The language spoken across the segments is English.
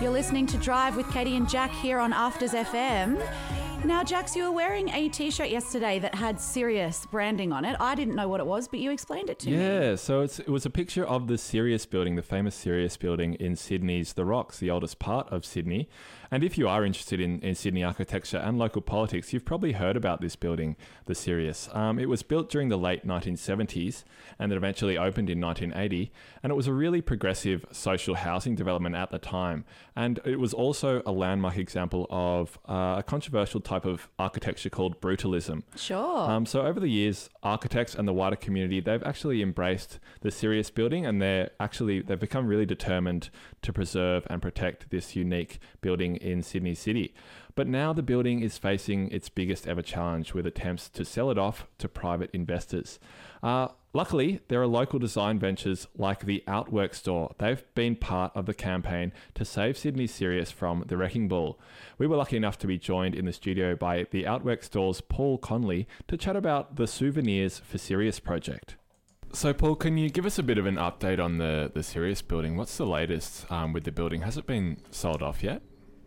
You're listening to Drive with Katie and Jack here on Afters FM. Now, Jax, you were wearing a T-shirt yesterday that had Sirius branding on it. I didn't know what it was, but you explained it to me. Yeah, so it was a picture of the Sirius building, the famous Sirius building in Sydney's The Rocks, the oldest part of Sydney. And if you are interested in Sydney architecture and local politics, you've probably heard about this building, the Sirius. It was built during the late 1970s and it eventually opened in 1980. And it was a really progressive social housing development at the time. And it was also a landmark example of a controversial type of architecture called brutalism. Sure. So over the years, architects and the wider community, they've actually embraced the Sirius building and they've become really determined to preserve and protect this unique building in Sydney City. But now the building is facing its biggest ever challenge with attempts to sell it off to private investors. Luckily, there are local design ventures like the Outwork store. They've been part of the campaign to save Sydney Sirius from the wrecking ball. We were lucky enough to be joined in the studio by the Outwork store's Paul Conley to chat about the Souvenirs for Sirius project. So Paul, can you give us a bit of an update on the Sirius building? What's the latest with the building? Has it been sold off yet?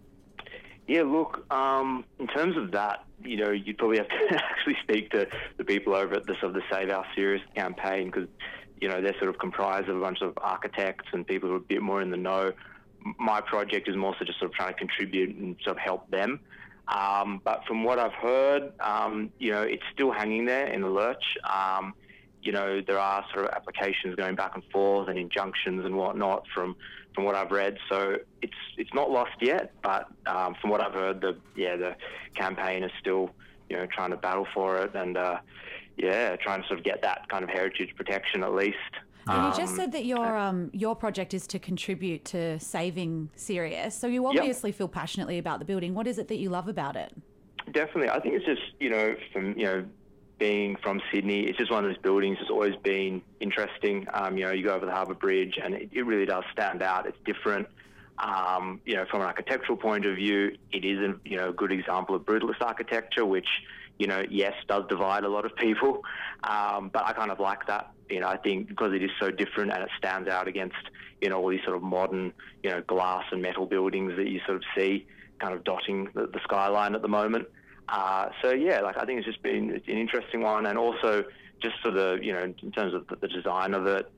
Yeah, look, in terms of that, you'd probably have to actually speak to the people over at the sort of the Save Our Sirius campaign because, they're sort of comprised of a bunch of architects and people who are a bit more in the know. My project is more so just sort of trying to contribute and sort of help them. But from what I've heard, it's still hanging there in the lurch. There are sort of applications going back and forth and injunctions and whatnot from what I've read. So it's not lost yet, but from what I've heard, the campaign is still, trying to battle for it and, trying to sort of get that kind of heritage protection at least. And you just said that your project is to contribute to saving Sirius. So you obviously feel passionately about the building. What is it that you love about it? Definitely. I think it's just, from, being from Sydney, it's just one of those buildings that's always been interesting. You go over the Harbour Bridge and it really does stand out. It's different. From an architectural point of view, it is a good example of brutalist architecture, which, yes, does divide a lot of people. But I kind of like that. I think because it is so different and it stands out against, all these sort of modern, glass and metal buildings that you sort of see kind of dotting the skyline at the moment. I think it's an interesting one, and also just sort of, in terms of the design of it,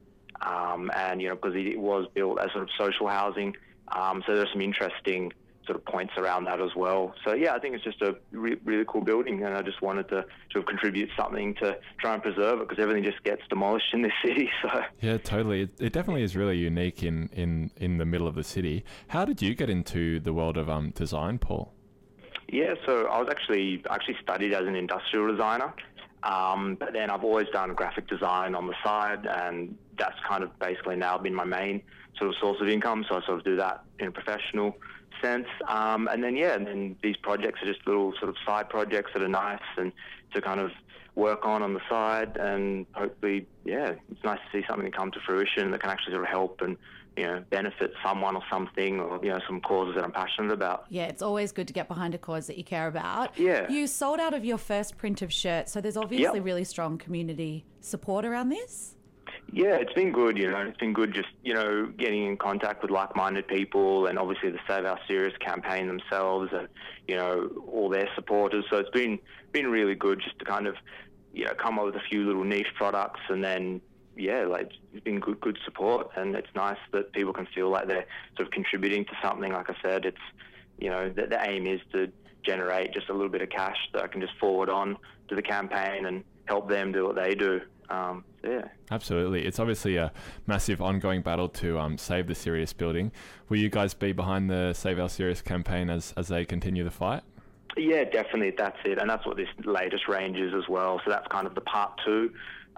because it was built as sort of social housing, so there's some interesting sort of points around that as well. So I think it's just a really cool building, and I just wanted to sort of contribute something to try and preserve it because everything just gets demolished in this city. So yeah, totally. It definitely is really unique in the middle of the city. How did you get into the world of design, Paul? Yeah, so I actually studied as an industrial designer, but then I've always done graphic design on the side, and that's kind of basically now been my main sort of source of income. So I sort of do that in a professional sense, and then these projects are just little sort of side projects that are nice and to kind of work on the side, and hopefully, it's nice to see something come to fruition that can actually sort of help and benefit someone or something, or, some causes that I'm passionate about. Yeah, it's always good to get behind a cause that you care about. Yeah. You sold out of your first print of shirts, so there's obviously really strong community support around this. Yeah, it's been good, It's been good just, getting in contact with like-minded people, and obviously the Save Our Sirius campaign themselves and, all their supporters. So it's been really good just to kind of, come up with a few little niche products, and then it's been good support, and it's nice that people can feel like they're sort of contributing to something. Like I said, it's, the aim is to generate just a little bit of cash that I can just forward on to the campaign and help them do what they do. Absolutely. It's obviously a massive ongoing battle to save the Sirius building. Will you guys be behind the Save Our Sirius campaign as they continue the fight? Yeah, definitely. That's it. And that's what this latest range is as well. So that's kind of the part 2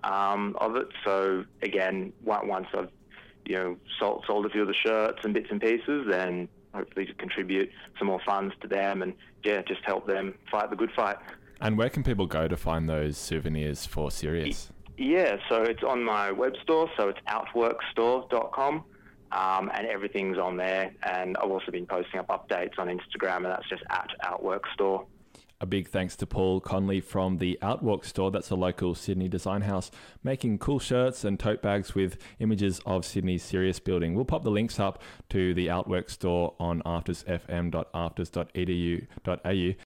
of it. So again, once I've sold a few of the shirts and bits and pieces, then hopefully to contribute some more funds to them and just help them fight the good fight. And where can people go to find those souvenirs for Sirius? Yeah, so it's on my web store, so it's outworkstore.com, and everything's on there. And I've also been posting up updates on Instagram, and that's just @outworkstore. a big thanks to Paul Conley from the Outwalk store. That's a local Sydney design house making cool shirts and tote bags with images of Sydney's Sirius building. We'll pop the links up to the Outwork store on aftersfm.afters.edu.au